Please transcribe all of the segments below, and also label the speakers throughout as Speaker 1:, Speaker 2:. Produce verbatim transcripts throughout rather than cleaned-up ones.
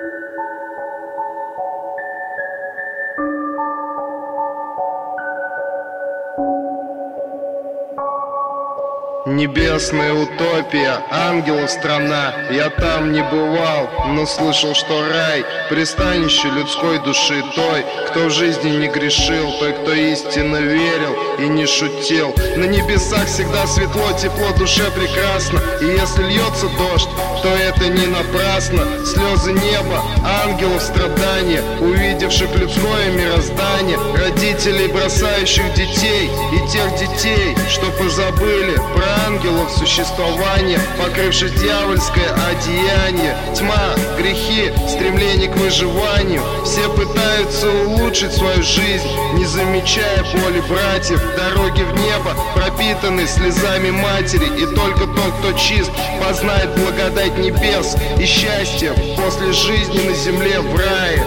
Speaker 1: Небесная утопия, ангелов страна. Я там не бывал, но слышал, что рай — пристанище людской души той, кто в жизни не грешил, той, кто истинно верил и не шутил. На небесах всегда светло, тепло, душе прекрасно. И если льется дождь, то это не напрасно. Слезы неба, ангелов страдания, увидевших людское мироздание, родителей, бросающих детей, и тех детей, что позабыли про ангелов существование, покрывшись дьявольское одеяние. Тьма, грехи, стремление к выживанию. Все пытаются улучшить свою жизнь, не замечая боли братьев. Дороги в небо пропитаны слезами матери, и только тот, кто чист, познает благодать небес и счастье после жизни на земле в рае.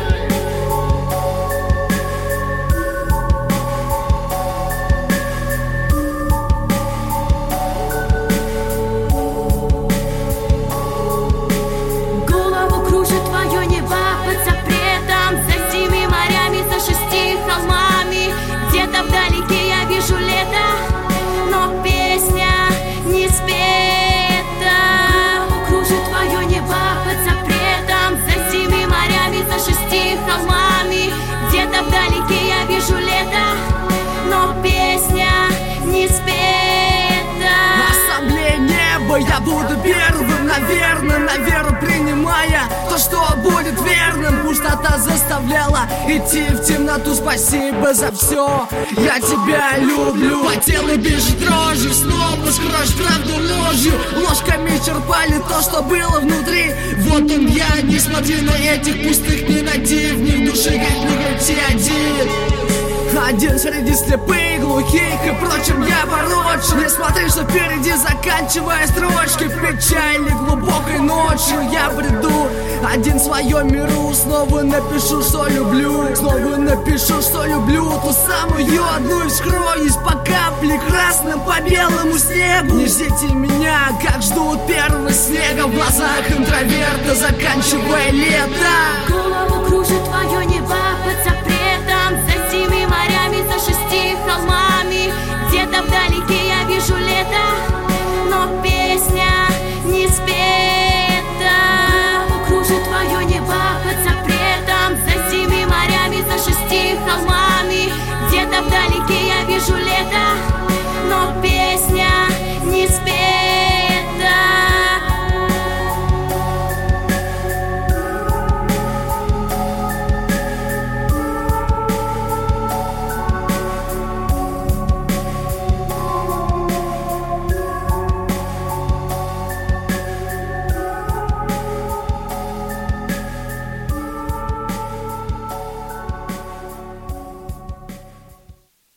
Speaker 2: Вдалеке я вижу лето, но песня не спета. Кружит твое небо под запретом, за семи морями, за шести холмами. Где-то вдалеке я вижу лето, но песня не спета.
Speaker 3: На ассамблее неба я буду первым, наверное, на веру принимая то, что будет верным. Пустота заставляла идти в темноту. Спасибо за все, я тебя люблю. По телу бежит дрожью, снова скроешь правду ложью. Ложками черпали то, что было внутри. Вот он я, не смотри на этих пустых, не найти в них души, как не найти один. Один среди слепых, глухих и прочим я порочен. Не смотри, что впереди, заканчивая строчки. В печали глубокой ночью я бреду один в своем миру. Снова напишу, что люблю, снова напишу, что люблю. Ту самую одну из скроюсь по капле красным по белому снегу. Не ждите меня, как ждут первого снега в глазах интроверта, заканчивая лето.
Speaker 2: Голову кружит твое небо под запретом, за семи морями, за шести холмами. Где-то вдалеке я вижу лето,